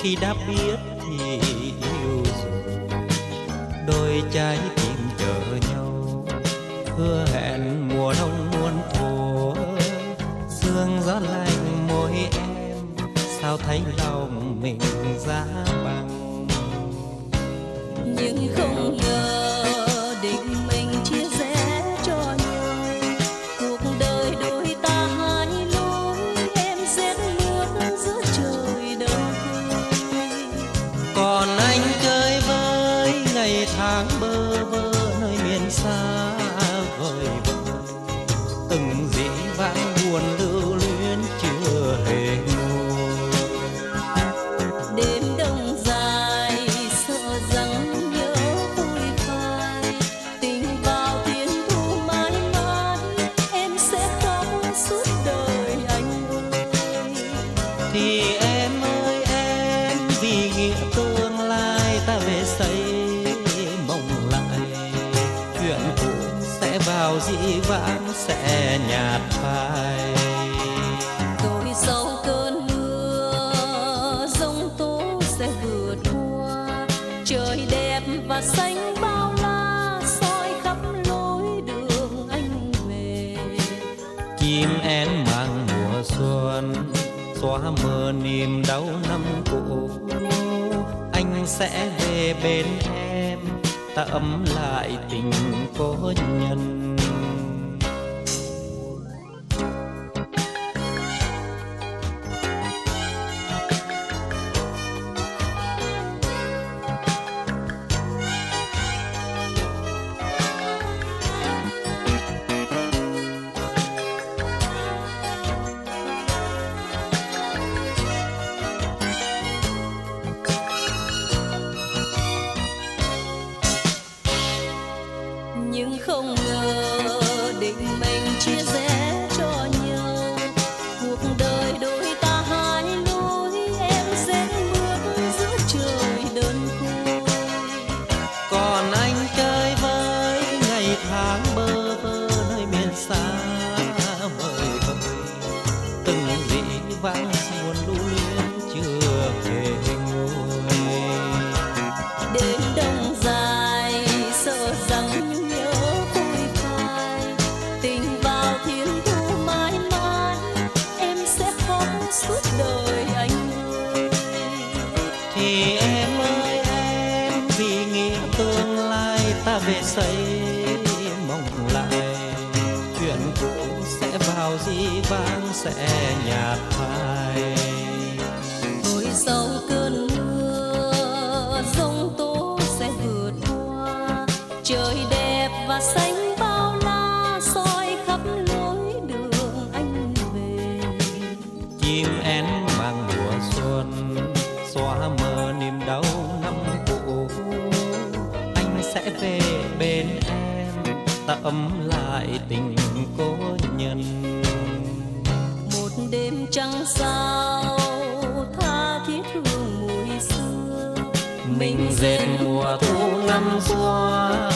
khi đã biết thì yêu rồi. Đôi trái tim chờ nhau, hứa hẹn mùa đông muôn thuở. Sương gió lạnh môi em, sao thấy lòng mình giá băng. Nhưng không ngờ định mình chia rẽ cho nhau. Cuộc đời đôi ta hai lối, em rét mướt giữa trời đông vui. Còn anh chơi với ngày tháng bơ vơ nơi miền xa vời vợi. Từng dĩ vãng buồn lưu luyến chưa hề nguôi. Đêm đông dài sợ rằng nhớ vui phai. Tình vào thiên thu mãi mãi, em sẽ khóc suốt đời anh ơi. Thì em ơi em, vì nghĩa tương lai ta về xây mộng lại. Chuyện cũ sẽ vào dĩ vãng sẽ nhạt phai. Rồi sau cơn mưa giông tố sẽ vượt qua. Trời đẹp và xanh bao la, soi khắp lối đường anh về. Chim én mang mùa xuân, xóa mờ niềm đau năm cũ. Anh sẽ về bên em, ta ấm lại tình cố nhân. Nhưng không ngờ định mình chia rẽ cho nhau. Cuộc đời đôi ta hai lối, em rẽ bước giữa trời đơn côi. Còn anh chơi với ngày tháng bơ vơ nơi miền xa vời vợi. Từng dĩ vãng buồn lưu luyến chưa hề nguôi. Đêm đông dài sợ rằng nhớ vui phai. Tình vào thiên thu mãi mãi, em sẽ khóc suốt đời anh ơi. Thì em ơi em, vì nghĩa tương lai ta về xây mộng lại. Chuyện cũ sẽ vào dĩ vãng sẽ nhạt phai. Rồi sau cơn mưa giông tố sẽ vượt qua. Trời đẹp và xanh bao la, soi khắp lối đường anh về. Chim én mang mùa xuân, xóa mờ niềm đau năm cũ. Anh sẽ về bên em, ta ấm lại tình cố nhân. Một đêm trăng sao tha thiết hương mùi xưa. Mình dệt mùa thu năm qua,